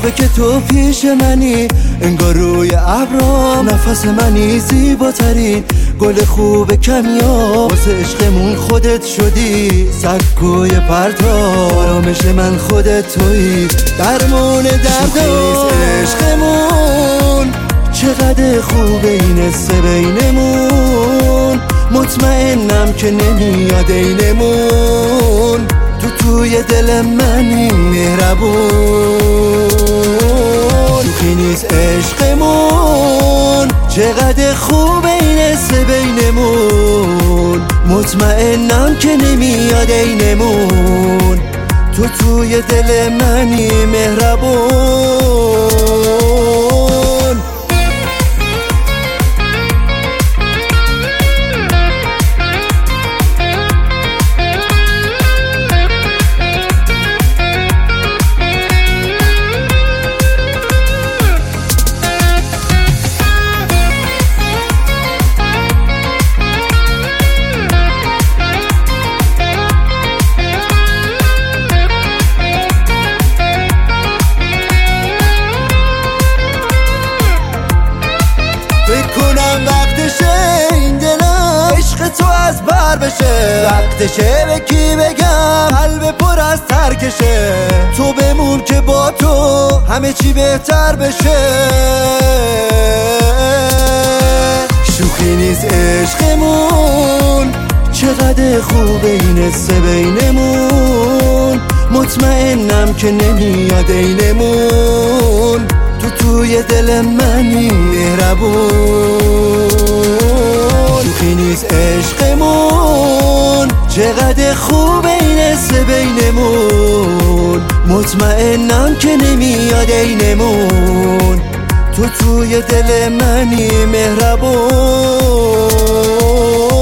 خوبه که تو پیش منی، انگار روی ابرام نفس منی، زیباترین گل خوب کمیاب، واسه عشقمون خودت شدی سکوی پرتاب، آرامش من خودت تویی، درمون دردام عشقمون. چقدر خوبه این حس بینمون، مطمئنم که نمیاد اینمون، تو توی دل منی مهربون. شوخی نیست عشقمون، چقدر خوبه این حس بینمون، مطمئنم که نمیاد اینمون، تو توی دل منی مهربون. وقتشه این دلم عشق تو از بر بشه، وقتشه به کی بگم قلب پر از ترکشه، تو بمون که با تو همه چی بهتر بشه. شوخی نیست عشقمون، چقدر خوبه این حس بینمون، مطمئنم که نمیاد اینمون، تو توی دل منی مهربون. شوخی نیست عشقمون، چقدر خوبه این حس بینمون، مطمئنم که نمیاد اینمون، تو توی دل منی مهربون.